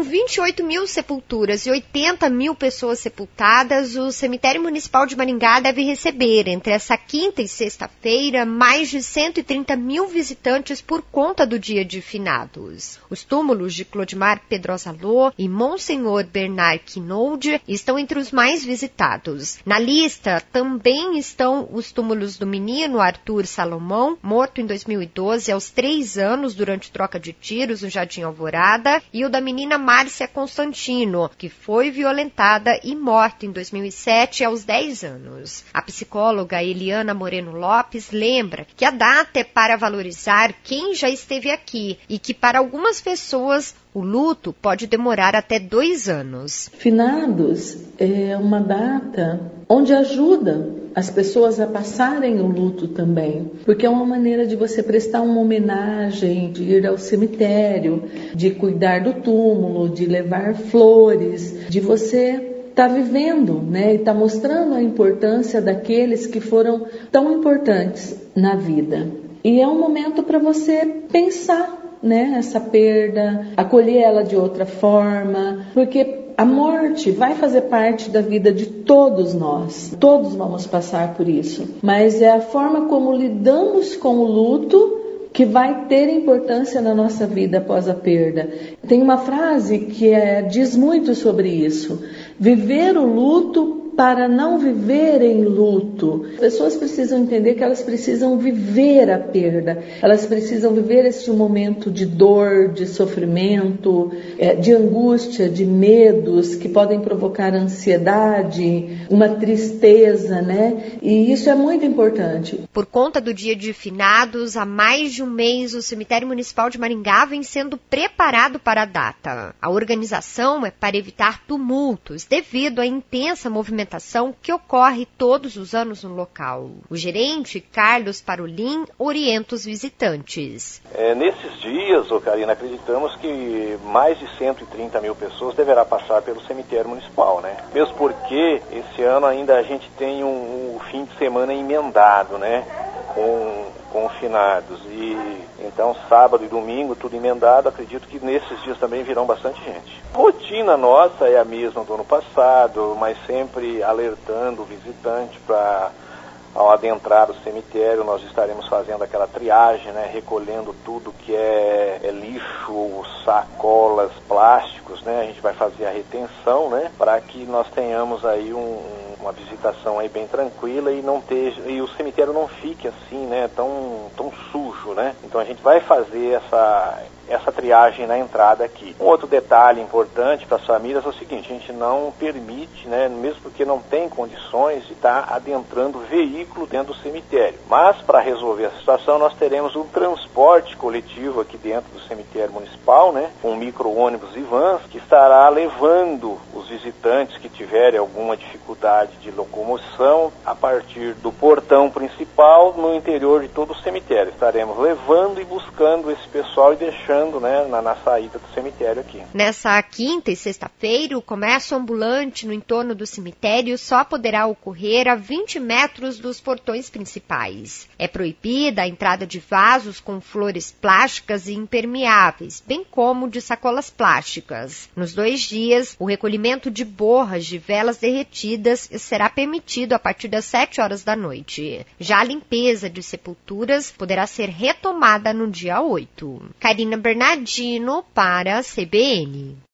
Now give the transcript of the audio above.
28 mil sepulturas e 80 mil pessoas sepultadas, o cemitério municipal de Maringá deve receber, entre essa quinta e sexta-feira, mais de 130 mil visitantes por conta do Dia de Finados. Os túmulos de Clodimar Pedrosa Lô e Monsenhor Bernard Quinault estão entre os mais visitados. Na lista também estão os túmulos do menino Arthur Salomão, morto em 2012 aos 3 anos durante troca de tiros no Jardim Alvorada, e o da menina Márcia Constantino, que foi violentada e morta em 2007 aos 10 anos. A psicóloga Eliana Moreno Lopes lembra que a data é para valorizar quem já esteve aqui e que para algumas pessoas o luto pode demorar até 2 anos. Finados é uma data onde ajuda as pessoas a passarem o luto também, porque é uma maneira de você prestar uma homenagem, de ir ao cemitério, de cuidar do túmulo, de levar flores, de você estar vivendo, né, e estar mostrando a importância daqueles que foram tão importantes na vida. E é um momento para você pensar, né, essa perda, acolher ela de outra forma, porque a morte vai fazer parte da vida de todos nós. Todos vamos passar por isso. Mas é a forma como lidamos com o luto que vai ter importância na nossa vida após a perda. Tem uma frase que diz muito sobre isso. Viver o luto para não viver em luto. As pessoas precisam entender que elas precisam viver a perda. Elas precisam viver este momento de dor, de sofrimento, de angústia, de medos que podem provocar ansiedade, uma tristeza, né? E isso é muito importante. Por conta do Dia de Finados, há mais de um mês o Cemitério Municipal de Maringá vem sendo preparado para a data. A organização é para evitar tumultos devido à intensa movimentação que ocorre todos os anos no local. O gerente, Carlos Parolin, orienta os visitantes. Nesses dias, Karina, acreditamos que mais de 130 mil pessoas deverá passar pelo cemitério municipal, né? Mesmo porque esse ano ainda a gente tem um fim de semana emendado, né? Com finados. E então sábado e domingo tudo emendado, acredito que nesses dias também virão bastante gente. A rotina nossa é a mesma do ano passado, mas sempre alertando o visitante para, ao adentrar o cemitério, nós estaremos fazendo aquela triagem, né, recolhendo tudo que é lixo, sacolas, plásticos, né, a gente vai fazer a retenção, né, para que nós tenhamos aí uma visitação aí bem tranquila e o cemitério não fique assim, né, tão sujo, né. Então a gente vai fazer essa triagem na entrada aqui. Um outro detalhe importante para as famílias é o seguinte: a gente não permite, né, mesmo porque não tem condições de estar adentrando veículo dentro do cemitério. Mas para resolver a situação nós teremos um transporte coletivo aqui dentro do cemitério municipal, né, com micro-ônibus e vans, que estará levando os visitantes que tiverem alguma dificuldade de locomoção a partir do portão principal no interior de todo o cemitério. Estaremos levando e buscando esse pessoal e deixando, né, na saída do cemitério aqui. Nessa quinta e sexta-feira, o comércio ambulante no entorno do cemitério só poderá ocorrer a 20 metros dos portões principais. É proibida a entrada de vasos com flores plásticas e impermeáveis, bem como de sacolas plásticas. Nos 2 dias, o recolhimento de borras de velas derretidas será permitido a partir das 7 horas da noite. Já a limpeza de sepulturas poderá ser retomada no dia 8. Karina Bernardino para a CBN.